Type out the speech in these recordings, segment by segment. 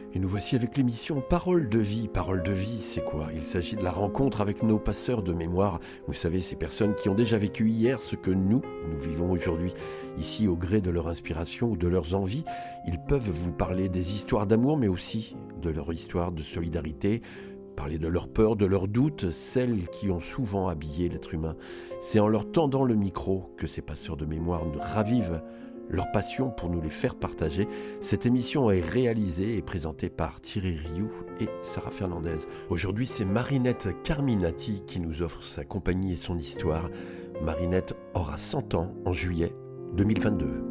Et nous voici avec l'émission Parole de vie. Parole de vie, c'est quoi ? Il s'agit de la rencontre avec nos passeurs de mémoire. Vous savez, ces personnes qui ont déjà vécu hier ce que nous vivons aujourd'hui. Ici, au gré de leur inspiration ou de leurs envies, ils peuvent vous parler des histoires d'amour, mais aussi de leur histoire de solidarité, parler de leurs peurs, de leurs doutes, celles qui ont souvent habillé l'être humain. C'est en leur tendant le micro que ces passeurs de mémoire nous ravivent leur passion pour nous les faire partager. Cette émission est réalisée et présentée par Thierry Rioux et Sarah Fernandez. Aujourd'hui, c'est Marinette Carminati qui nous offre sa compagnie et son histoire. Marinette aura 100 ans en juillet 2022.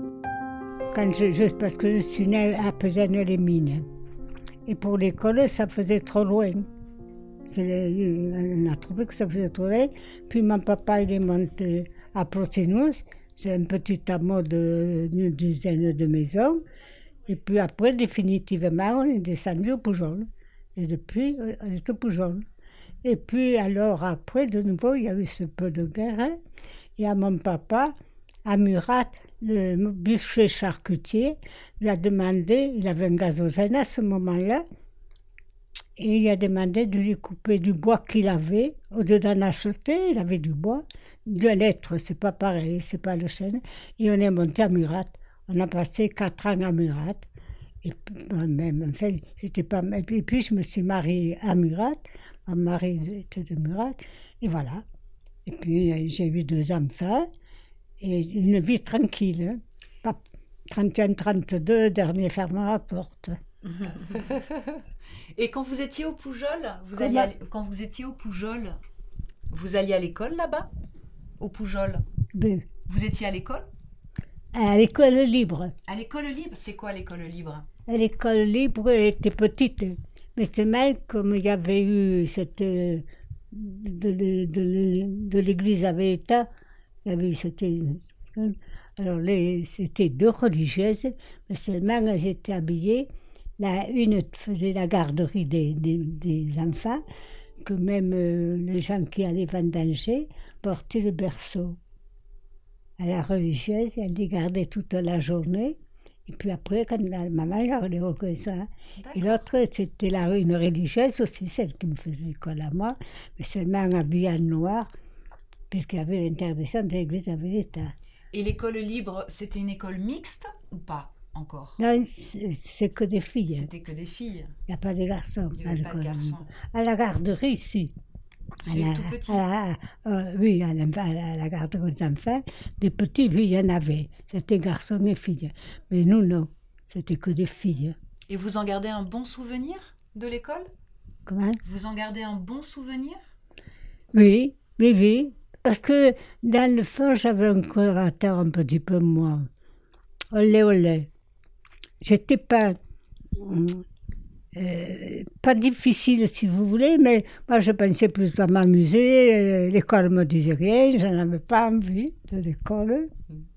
Parce que je suis née à Pézanne-les-Mines. Et pour l'école, ça faisait trop loin. On a trouvé que ça faisait trop loin. Puis mon papa, il est monté à Procinus. C'est un petit hameau d'une dizaine de maisons. Et puis après, définitivement, on est descendu au Poujol. Et depuis, on est au Poujol. Et puis alors après, de nouveau, il y a eu ce peu de guerre. Et à mon papa, à Murat, le bûcher charcutier, lui a demandé, il avait un gazogène à ce moment-là, et il a demandé de lui couper du bois qu'il avait. Au lieu d'en acheter, il avait du bois. De l'être, c'est pas pareil, c'est pas le chêne. Et on est monté à Murat. On a passé 4 ans à Murat. Et même, enfin, j'étais pas. Et puis je me suis mariée à Murat. Mon mari était de Murat. Et voilà. Et puis j'ai eu 2 enfants. Et une vie tranquille. Hein. Pas 31, 32, dernier fermant à la porte. Et quand vous étiez au Poujol, vous alliez à l'école là-bas, au Poujol. Ben, vous étiez à l'école ? À l'école libre. À l'école libre, c'est quoi l'école libre ? À l'école libre était petite, mais seulement comme il y avait eu cette de l'église avait été, il y avait alors c'était 2 religieuses, mais seulement elles étaient habillées. Une faisait la garderie des enfants, que même les gens qui allaient vendanger portaient le berceau. À la religieuse, elle les gardait toute la journée. Et puis après, quand la maman les reconnaissait. Et l'autre, c'était une religieuse aussi, celle qui me faisait l'école à moi, mais seulement habillée en noir, puisqu'il y avait l'interdiction de l'église avait l'État. Et l'école libre, c'était une école mixte ou pas encore ? Non, c'est que des filles. C'était que des filles. Il n'y a pas de garçons. Il n'y avait pas de garçons. À la garderie, si. C'est tout petit. Oui, à la garderie des enfants. Des petits, oui, il y en avait. C'était garçons et filles. Mais nous, non. C'était que des filles. Et vous en gardez un bon souvenir de l'école ? Comment ? Vous en gardez un bon souvenir ? Oui. Parce que dans le fond, j'avais un caractère un petit peu moins. Olé. J'étais pas difficile, si vous voulez, mais moi, je pensais plutôt à m'amuser. L'école me disait rien, je n'avais pas envie de l'école.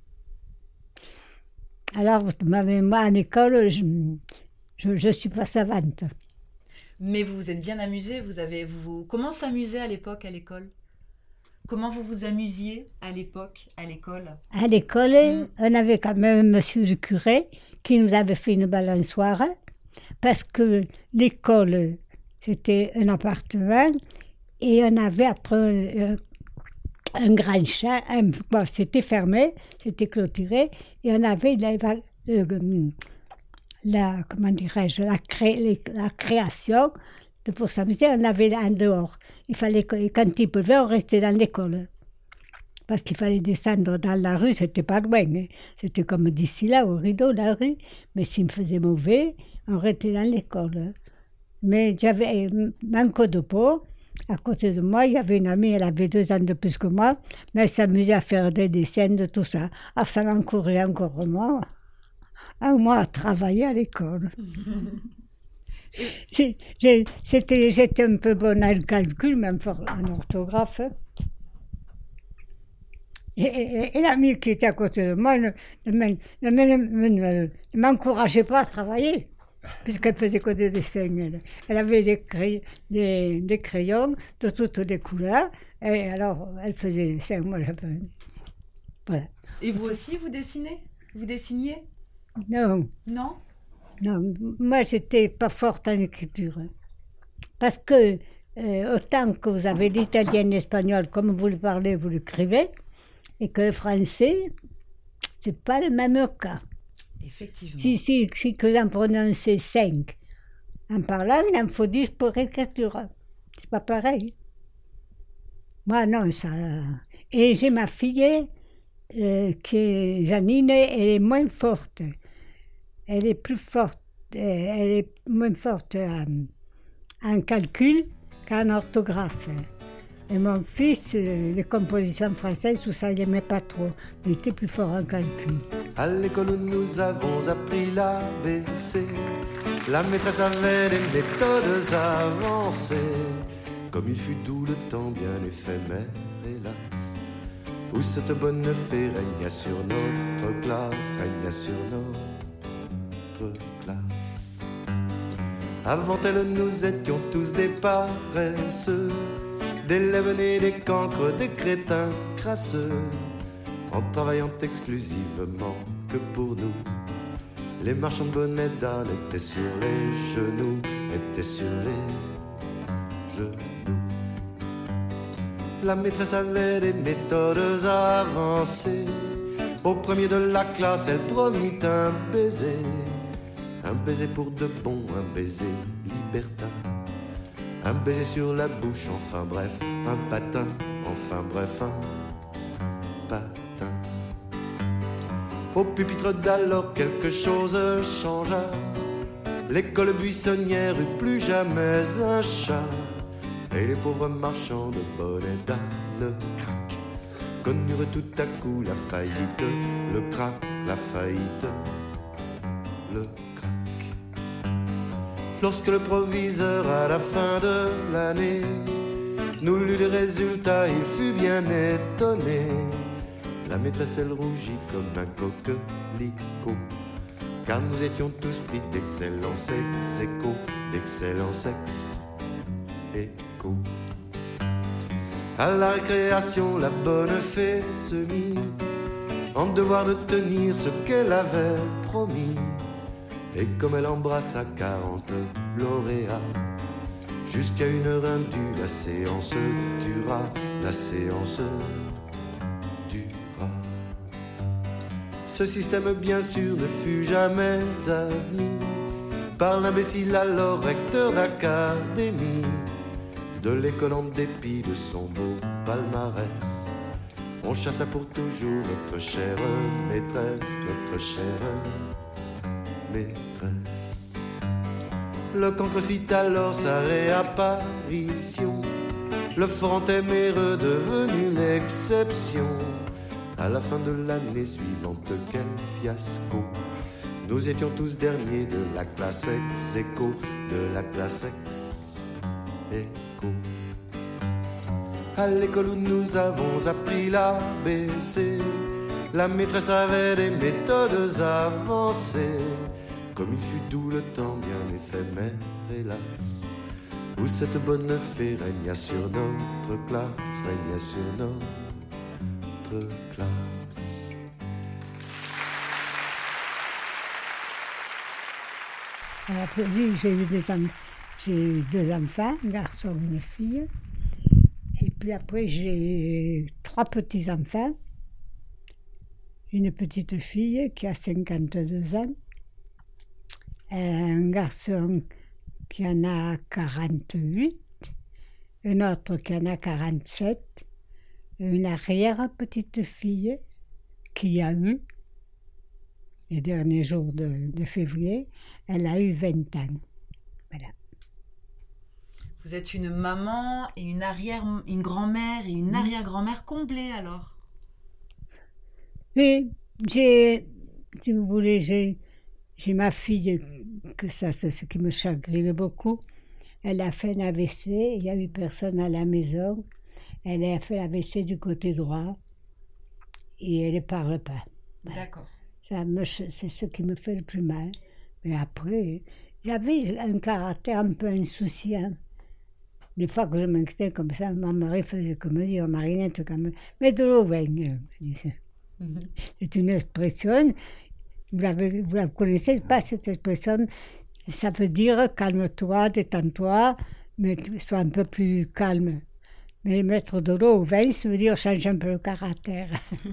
Alors, moi, à l'école, je suis pas savante. Mais vous vous êtes bien amusée. Comment s'amuser à l'époque à l'école ? Comment vous vous amusiez à l'époque, à l'école ? À l'école, on avait quand même monsieur le curé qui nous avait fait une balançoire parce que l'école, c'était un appartement et on avait après un grand champ. C'était fermé, c'était clôturé et on avait la création. Pour s'amuser, on avait en dehors. Il fallait que, quand il pleuvait, on restait dans l'école. Parce qu'il fallait descendre dans la rue, c'était pas loin. Hein. C'était comme d'ici là, au rideau, la rue. Mais s'il me faisait mauvais, on restait dans l'école. Mais j'avais manque de peau. À côté de moi, il y avait une amie, elle avait 2 ans de plus que moi, mais elle s'amusait à faire des dessins, de tout ça. Alors ça m'encourageait encore moi à travailler à l'école. J'étais un peu bonne à le calcul, même en orthographe. Et l'amie qui était à côté de moi ne m'encourageait pas à travailler, puisqu'elle faisait que des dessins. Elle avait des crayons de toutes les couleurs, et alors elle faisait des dessins, moi j'avais... Voilà. Et vous aussi, vous dessinez ? Vous dessiniez ? Non. Non ? Non, moi, j'étais pas forte en écriture. Parce que, autant que vous avez l'italien et l'espagnol, comme vous le parlez, vous l'écrivez, et que le français, c'est pas le même cas. Effectivement. Si que j'en prononçais 5 en parlant, il en faut 10 pour l'écriture. C'est pas pareil. Moi, non, ça. Et j'ai ma fille, qui est Janine, elle est moins forte. Elle est plus forte, elle est moins forte en calcul qu'en orthographe. Et mon fils, les compositions françaises, tout ça, il n'aimait pas trop. Il était plus fort en calcul. À l'école où nous avons appris l'ABC, la maîtresse avait des méthodes avancées. Comme il fut doux le temps bien éphémère, hélas, où cette bonne fée régna sur notre classe, régna sur notre classe. Avant elle, nous étions tous des paresseux, des lève-nez, des cancres, des crétins crasseux, en travaillant exclusivement que pour nous. Les marchands de bonnets d'âne étaient sur les genoux, étaient sur les genoux. La maîtresse avait des méthodes avancées. Au premier de la classe, elle promit un baiser pour de bon, un baiser libertin. Un baiser sur la bouche, enfin bref, un patin, enfin bref, un patin. Au pupitre d'alors, quelque chose changea. L'école buissonnière eut plus jamais un chat. Et les pauvres marchands de bonnets d'âne crac connurent tout à coup la faillite, le crac, la faillite, le crac. Lorsque le proviseur à la fin de l'année nous lut les résultats, il fut bien étonné. La maîtresse elle rougit comme un coquelicot, car nous étions tous pris d'excellents ex-échos, d'excellents ex-échos. À la récréation, la bonne fée se mit en devoir de tenir ce qu'elle avait promis. Et comme elle embrassa 40 lauréats, jusqu'à une heure indue, la séance dura, la séance dura. Ce système, bien sûr, ne fut jamais admis par l'imbécile alors recteur d'académie de l'école en dépit de son beau palmarès. On chassa pour toujours notre chère maîtresse, notre chère maîtresse. Le cancre fit alors sa réapparition, le franc téméreux devenu l'exception. À la fin de l'année suivante, quel fiasco! Nous étions tous derniers de la classe ex-écho, de la classe ex-écho. À l'école où nous avons appris l'ABC, la maîtresse avait des méthodes avancées. Comme il fut doux le temps bien éphémère, hélas, où cette bonne fée régna sur notre classe, régna sur notre classe. Après, j'ai eu 2 enfants, un garçon et une fille. Et puis après, j'ai 3 petits-enfants. Une petite fille qui a 52 ans. Un garçon qui en a 48. Un autre qui en a 47. Une arrière-petite-fille qui a eu, les derniers jours de février, elle a eu 20 ans. Voilà. Vous êtes une maman et une grand-mère et une arrière-grand-mère comblée alors. Oui, si vous voulez, j'ai ma fille, que ça c'est ce qui me chagrine beaucoup. Elle a fait un AVC, il n'y a eu personne à la maison. Elle a fait l'AVC du côté droit et elle ne parle pas. Voilà. D'accord. C'est ce qui me fait le plus mal. Mais après, j'avais un caractère un peu insouciant. Des fois que je m'inquiétais comme ça, mon mari faisait comme dire, Marinette, quand même, mets de l'eau, c'est une expression Vous la connaissez pas, cette expression? Ça veut dire calme-toi, détends-toi, mais sois un peu plus calme. Mais mettre de l'eau au vin, ça veut dire changer un peu le caractère.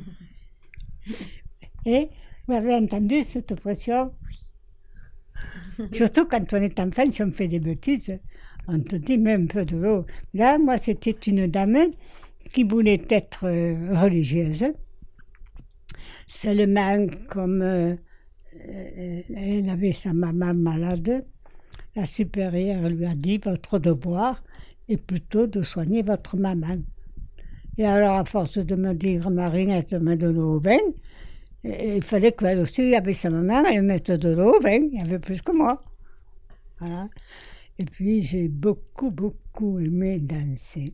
Et vous avez entendu cette expression? Surtout quand on est enfant, si on fait des bêtises, on te dit mets un peu de l'eau. Là, moi, c'était une dame qui voulait être religieuse. Seulement, comme elle avait sa maman malade, la supérieure lui a dit votre devoir est plutôt de soigner votre maman. Et alors, à force de me dire Marinette, mets de l'eau au vin, il fallait qu'elle aussi, avec sa maman, elle mette de l'eau au vin. Il y avait plus que moi. Voilà. Et puis, j'ai beaucoup, beaucoup aimé danser.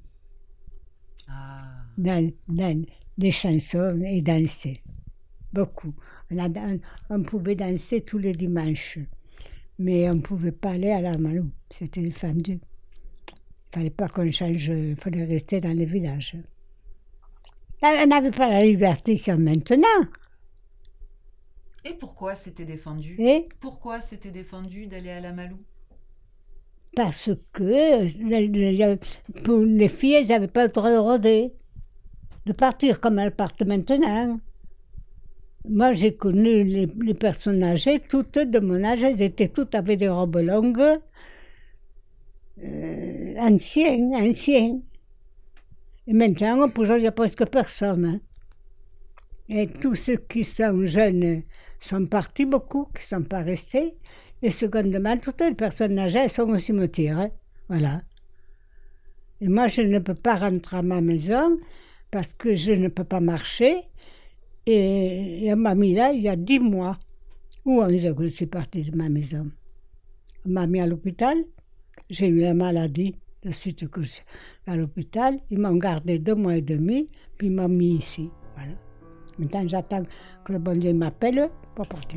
Dans les chansons et danser. Beaucoup. On pouvait danser tous les dimanches. Mais on ne pouvait pas aller à la Malou. C'était défendu. Il ne fallait pas qu'on change. Il fallait rester dans les villages. Là, on n'avait pas la liberté comme maintenant. Et pourquoi c'était défendu? Pourquoi c'était défendu d'aller à la Malou? Parce que pour les filles, elles n'avaient pas le droit de rôder, de partir comme elles partent maintenant. Moi, j'ai connu les personnes âgées, toutes de mon âge, elles étaient toutes avec des robes longues, anciennes. Et maintenant, pour il n'y a presque personne. Hein. Et tous ceux qui sont jeunes sont partis beaucoup, qui ne sont pas restés. Et secondement, toutes les personnes âgées sont au cimetière. Hein. Voilà. Et moi, je ne peux pas rentrer à ma maison parce que je ne peux pas marcher. Et on m'a mis là il y a 10 mois. Ou 11 ans que je suis partie de ma maison. On m'a mis à l'hôpital. J'ai eu la maladie de suite que je suis à l'hôpital. Ils m'ont gardé 2 mois et demi, puis ils m'ont mis ici. Voilà. Maintenant, j'attends que le bon Dieu m'appelle pour partir.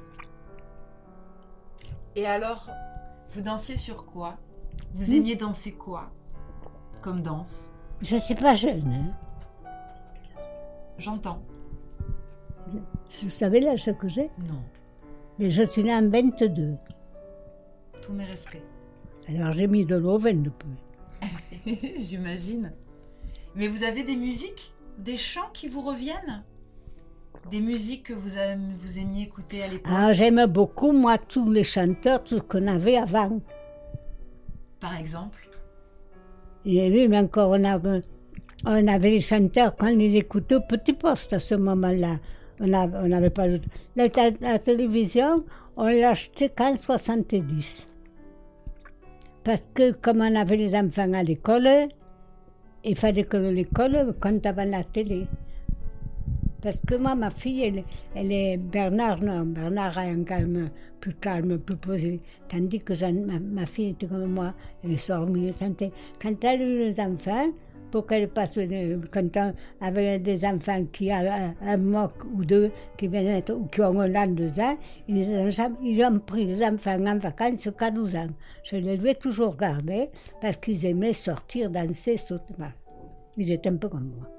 Et alors, vous dansiez sur quoi? Vous aimiez danser quoi comme danse? Je ne suis pas jeune. Hein. J'entends. Vous savez l'âge que j'ai? Non. Mais je suis née en 22. Tous mes respects. Alors j'ai mis de l'eau au vin depuis. J'imagine. Mais vous avez des musiques, des chants qui vous reviennent? Des musiques que vous aimiez écouter à l'époque? Ah, j'aime beaucoup, moi, tous les chanteurs, tout ce qu'on avait avant. Par exemple? Et oui, mais encore, on avait les chanteurs, quand on les écoutait au petit poste à ce moment-là. On n'avait pas la télévision, on l'achetait qu'en 70. Parce que comme on avait les enfants à l'école, il fallait que l'école compte avant la télé. Parce que moi, ma fille, elle est Bernard, non, Bernard a un calme, plus posé. Tandis que ma fille était comme moi, elle sort mieux. Quand elle a eu les enfants, pour qu'elle passe, quand on avait des enfants qui ont un mois ou deux, qui viennent ou qui ont 1 an, 2 ans, ils ont pris les enfants en vacances qu'à 12 ans. Je les ai toujours gardés parce qu'ils aimaient sortir, danser, sauter. Ils étaient un peu comme moi.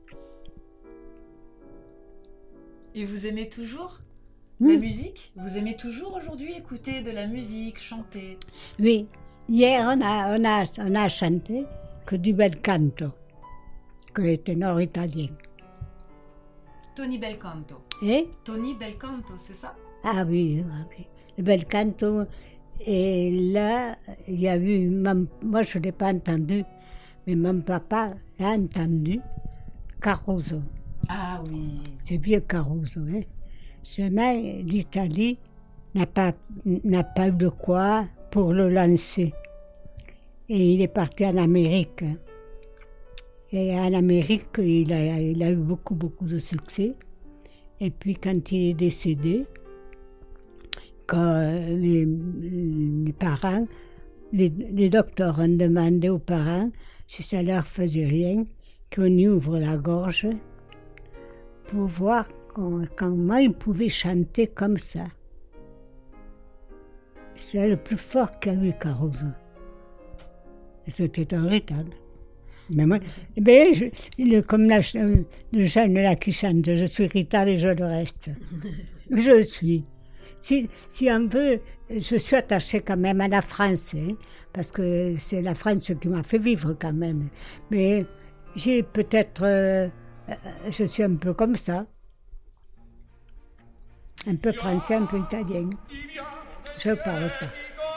Et vous aimez toujours la musique? Vous aimez toujours aujourd'hui écouter de la musique, chanter? Oui. Hier, on a chanté que du bel canto, que les ténors italiens. Tony Belcanto. Et? Tony Belcanto, c'est ça? Ah oui. Le bel canto. Et là, il y a eu, moi je ne l'ai pas entendu, mais mon papa l'a entendu, Caruso. Ah oui. C'est vieux Caruso. Hein. Seulement, l'Italie n'a pas eu de quoi pour le lancer. Et il est parti en Amérique. Et en Amérique, il a eu beaucoup de succès. Et puis quand il est décédé, quand les parents, les docteurs ont demandé aux parents si ça leur faisait rien, qu'on y ouvre la gorge pour voir comment ils pouvaient chanter comme ça. C'est le plus fort qu'a eu Caruso. Et c'était un rital. Mais moi, eh ben, comme le jeune là qui chante, je suis Rita et je le reste. Je le suis. Si on veut, je suis attachée quand même à la France, hein, parce que c'est la France qui m'a fait vivre quand même. Mais j'ai peut-être, je suis un peu comme ça, un peu français, un peu italien. Je ne parle pas.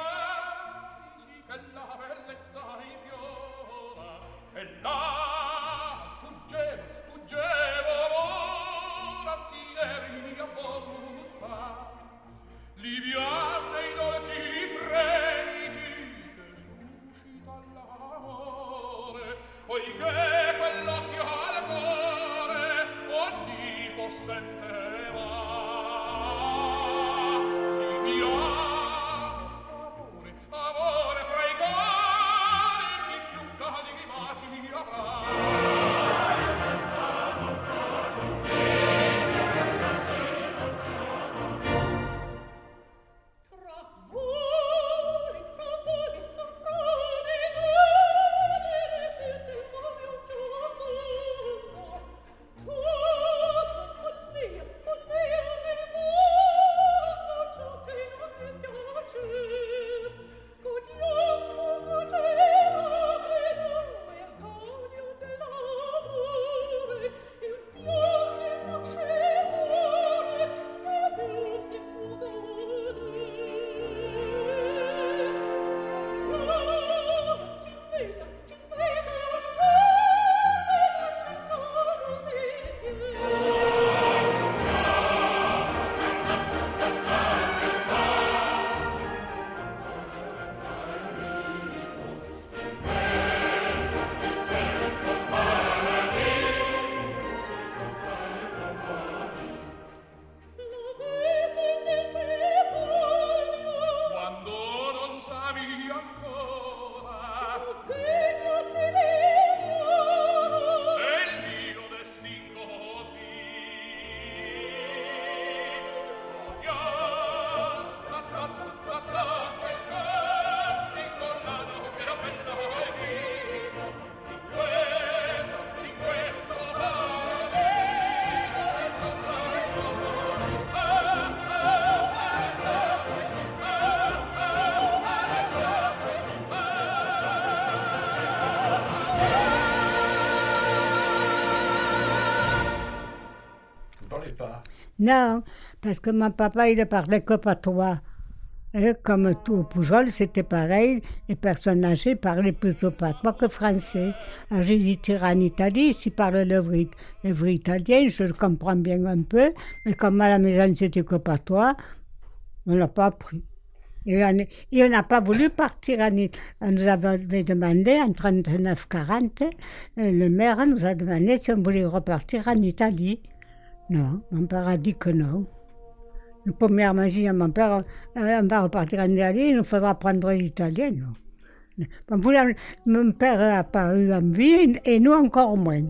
Non, parce que mon papa, il ne parlait que patois. Et comme tout au Pujol, c'était pareil. Les personnes âgées parlaient plutôt patois que français. Alors j'ai dit, tu iras en Italie, s'ils parlent le vrai italien, je le comprends bien un peu. Mais comme à la maison, c'était que patois, on ne l'a pas appris. Et on n'a pas voulu partir en Italie. On nous avait demandé, en 39-40, le maire nous a demandé si on voulait repartir en Italie. Non, mon père a dit que non. Le premier m'a dit à mon père, on va repartir en Italie, il nous faudra apprendre l'italien. Non. Mon père n'a pas eu envie et nous encore moins.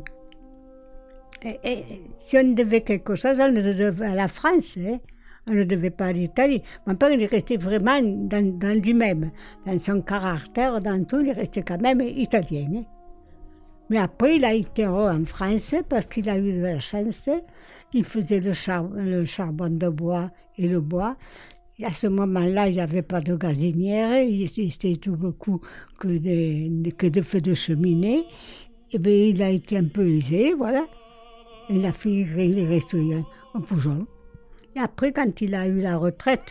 Et si on devait quelque chose, on le devait à la France, hein. On ne devait pas à l'Italie. Mon père, il est resté vraiment dans lui-même, dans son caractère, dans tout, il est resté quand même italien. Hein. Mais après, il a été en France parce qu'il a eu de la chance. Il faisait le charbon de bois et le bois. Et à ce moment-là, il n'y avait pas de gazinière. C'était tout beaucoup que de feux de cheminée. Et bien, il a été un peu aisé, voilà. Il a fini, il est resté au Pujol. Et après, quand il a eu la retraite,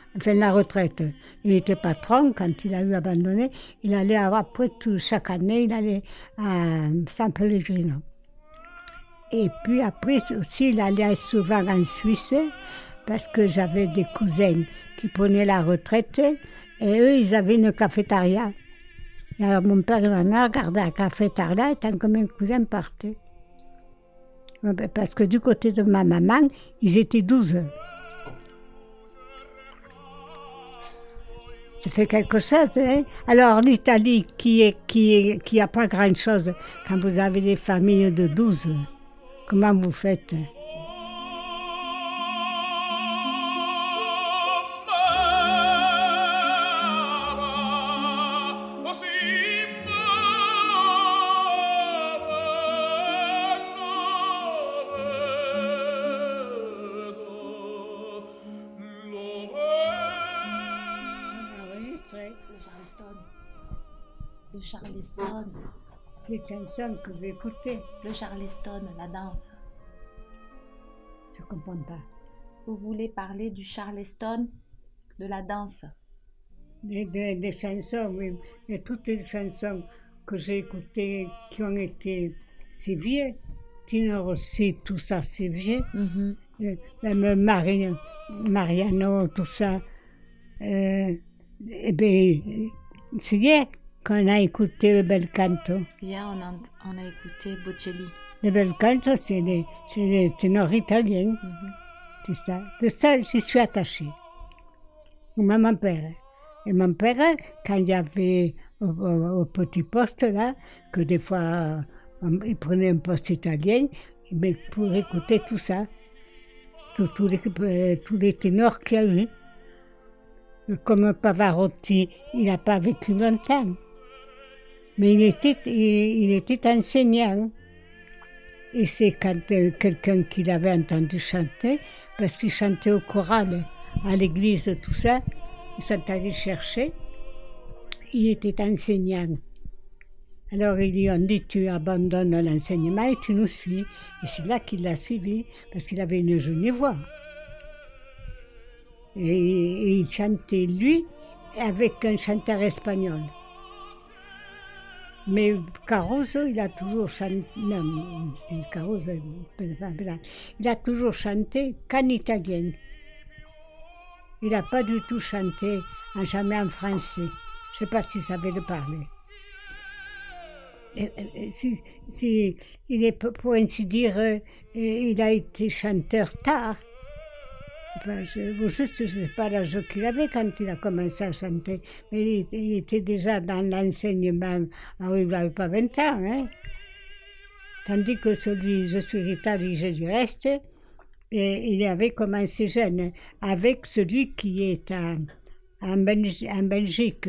il était patron, quand il a eu abandonné, il allait après chaque année, il allait à San Pellegrino. Et puis après aussi, il allait souvent en Suisse, parce que j'avais des cousins qui prenaient la retraite, et eux, ils avaient une cafétéria. Et alors mon père et ma mère regardaient la cafétéria, tant que mes cousins partaient. Parce que du côté de ma maman, ils étaient 12. Ça fait quelque chose, hein? Alors l'Italie, qui a pas grand-chose, quand vous avez des familles de 12, comment vous faites? Le Charleston. Les chansons que vous écoutez, Le Charleston, la danse. je ne comprends pas. Vous voulez parler du Charleston, de la danse? Des chansons, oui, mais toutes les chansons que j'ai écoutées qui ont été si vieilles, Tino Rossi, tout ça, c'est vieux. Même Mariano, tout ça. Eh bien, c'est hier qu'on a écouté le bel canto. Hier, on a écouté Bocelli. Le bel canto, c'est des ténors italiens. Tout ça. De ça, j'y suis attachée. Mon père. Et mon père, quand il y avait au petit poste là, que des fois il prenait un poste italien, mais pour écouter tout ça, tous les ténors qu'il y a eu. Comme Pavarotti, il n'a pas vécu longtemps, mais il était enseignant. Et c'est quand quelqu'un qui l'avait entendu chanter, parce qu'il chantait au choral, à l'église, tout ça, ils sont allés chercher. Il était enseignant. Alors ils lui ont dit, tu abandonnes l'enseignement et tu nous suis. Et c'est là qu'il l'a suivi, parce qu'il avait une jolie voix. Et il chantait, lui, avec un chanteur espagnol. Mais Caruso, il a toujours chanté, non, c'est Caruso, il a toujours chanté qu'en italien. Il n'a pas du tout chanté, jamais en français. Je ne sais pas s'il savait le parler. Il est, pour ainsi dire, il a été chanteur tard. Enfin, je ne sais pas l'âge qu'il avait quand il a commencé à chanter, mais il était déjà dans l'enseignement, alors il n'avait pas 20 ans. Hein. Tandis que celui, je suis Rita du reste, et il avait commencé jeune, avec celui qui est en Belgique.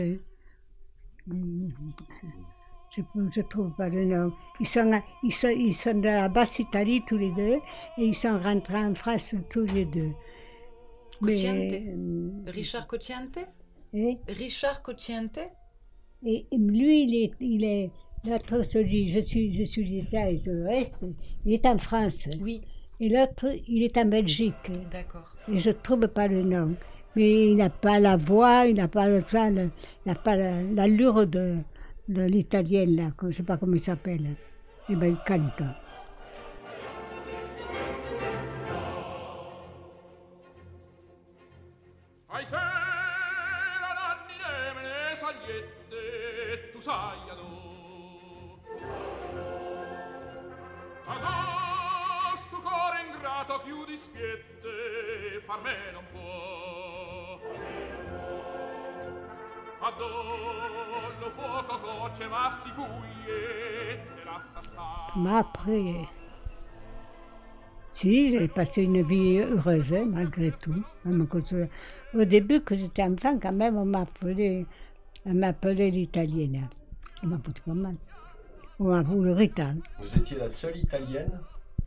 Je ne trouve pas le nom. Ils sont de la Basse-Italie tous les deux, et ils sont rentrés en France tous les deux. Cocciante. Richard Cocciante. Richard Cocciante. Et lui, il est l'autre, celui, je suis l'État et le reste, il est en France. Oui. Et l'autre, il est en Belgique. D'accord. Et je ne trouve pas le nom. Mais il n'a pas la voix, il n'a pas l'allure de l'italienne, là, je ne sais pas comment il s'appelle. Eh bien, il cante. Tu sai ad sto cuore ingrato più dispiette far me non può adollo fuoco coce ma si fuglie Mais après, si, j'ai passé une vie heureuse, hein, malgré tout. Au début, quand j'étais enfant, quand même, on m'appelait l'italienne. On m'a foutu pas mal. On m'appelait le Rita. Vous étiez la seule italienne?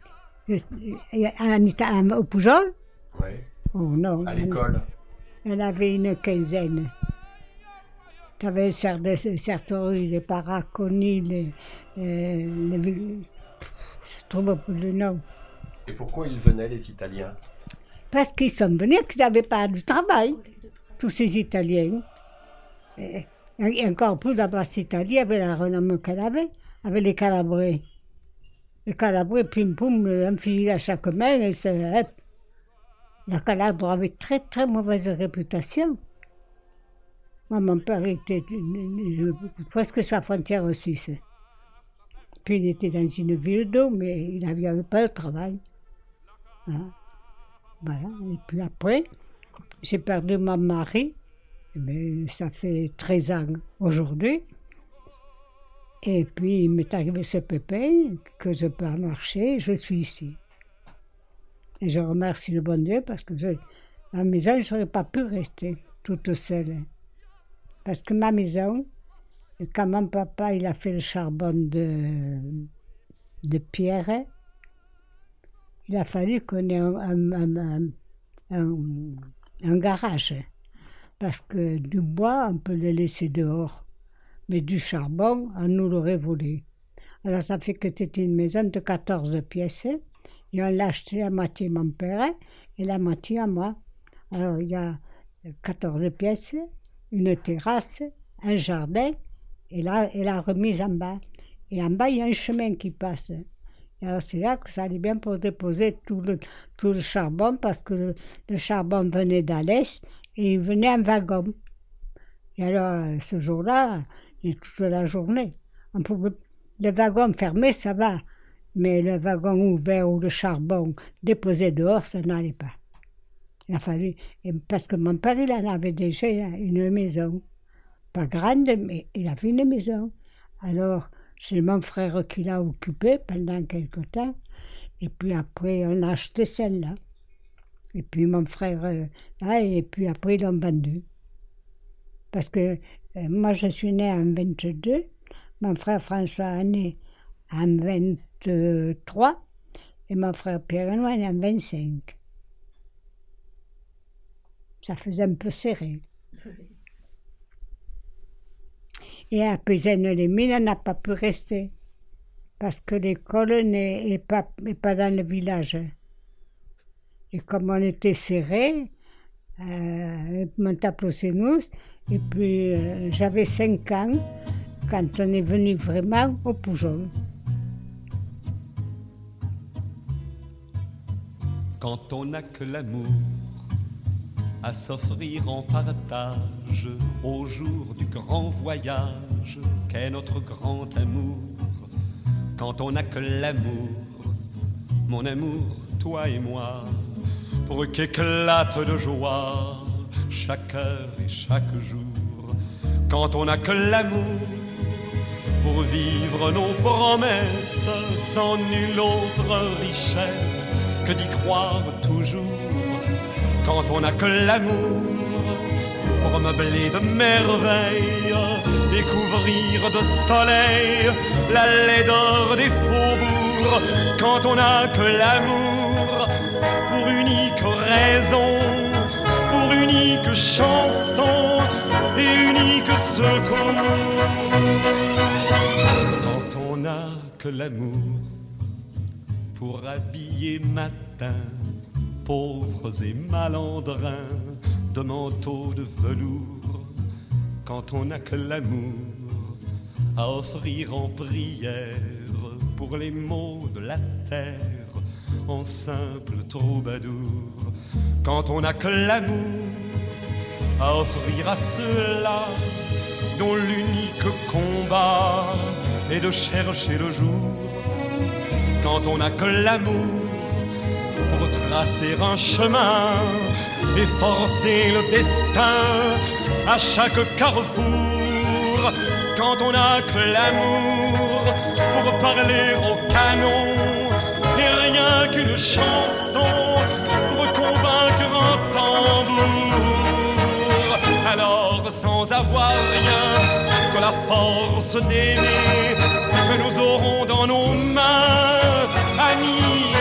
Au Pujol? Oui. Oh non. À l'école? Elle avait une quinzaine. Tu avais Sertori, les Paraconi, je trouve plus le nom. Et pourquoi ils venaient, les Italiens? Parce qu'ils sont venus, qu'ils n'avaient pas du travail, tous ces Italiens. Et encore plus la Basse-Italie, avec la renommée qu'elle avait, avec les Calabrais. Les Calabrais, pim poum, un fusil à chaque main, et la Calabre avait très très mauvaise réputation. Moi, mon père était presque sur la frontière suisse. Puis il était dans une ville d'eau, mais il n'avait pas de travail. Hein? Voilà. Et puis après, j'ai perdu mon mari, mais ça fait 13 ans aujourd'hui. Et puis il m'est arrivé ce pépin, que je peux marcher, je suis ici. Et je remercie le bon Dieu parce que à la maison, je n'aurais pas pu rester toute seule. Parce que ma maison, quand mon papa il a fait le charbon de pierre, il a fallu qu'on ait un garage. Parce que du bois, on peut le laisser dehors. Mais du charbon, on nous l'aurait volé. Alors ça fait que c'était une maison de 14 pièces. Et on l'a acheté la moitié à mon père et la moitié à moi. Alors il y a 14 pièces, une terrasse, un jardin et la remise en bas. Et en bas, il y a un chemin qui passe. Et alors c'est là que ça allait bien pour déposer tout le charbon, parce que le charbon venait d'Alès et il venait en wagon. Et alors ce jour-là, et toute la journée, le wagon fermé, ça va, mais le wagon ouvert ou le charbon déposé dehors, ça n'allait pas. Il a fallu, parce que mon père, il en avait déjà une maison, pas grande, mais il avait une maison. Alors, c'est mon frère qui l'a occupée pendant quelque temps, et puis après, on a acheté celle-là. Et puis mon frère, là, et puis après, ils l'ont vendue. Parce que moi, je suis née en 22, mon frère François est né en 23, et mon frère Pierre-Benoît est né en 25. Ça faisait un peu serré. Et à Pézenne-les-Mines, on n'a pas pu rester, parce que l'école n'est pas dans le village. Et comme on était serrés, Montaplocinus, et puis j'avais 5 ans quand on est venu vraiment au Poujol. Quand on n'a que l'amour à s'offrir en partage au jour du grand voyage qu'est notre grand amour. Quand on n'a que l'amour, mon amour, toi et moi, pour qu'éclate de joie chaque heure et chaque jour. Quand on n'a que l'amour pour vivre nos promesses sans nulle autre richesse que d'y croire toujours. Quand on n'a que l'amour pour meubler de merveilles et couvrir de soleil la laideur des faubourgs. Quand on n'a que l'amour pour unique raison, pour unique chanson et unique secours. Quand on n'a que l'amour pour habiller matin pauvres et malandrins de manteaux de velours. Quand on n'a que l'amour à offrir en prière pour les maux de la terre en simple troubadour. Quand on n'a que l'amour à offrir à ceux-là dont l'unique combat est de chercher le jour. Quand on n'a que l'amour pour tracer un chemin et forcer le destin à chaque carrefour. Quand on n'a que l'amour pour parler au canon et rien qu'une chanson pour convaincre un tambour. Alors sans avoir rien que la force d'aimer, nous aurons dans nos mains amis